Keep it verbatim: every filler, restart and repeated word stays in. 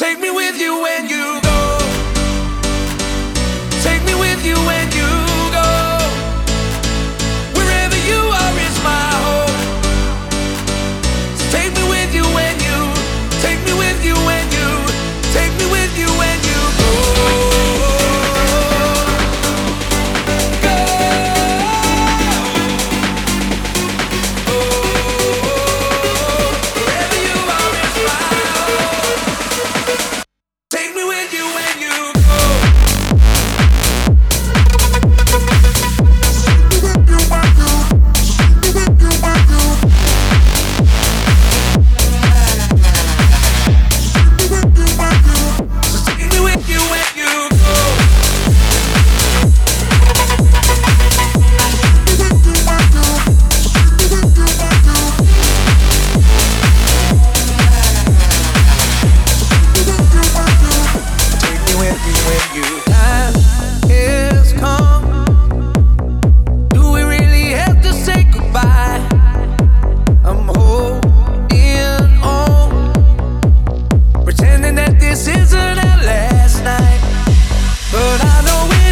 Take me with you when you go. Take me with you when you go. Wherever you are is my home. So take me with you when you, take me with you when you, take me with you when you go. Go. Oh, wherever you are is my home. Take me with you when you go. This isn't our last night, but I know it.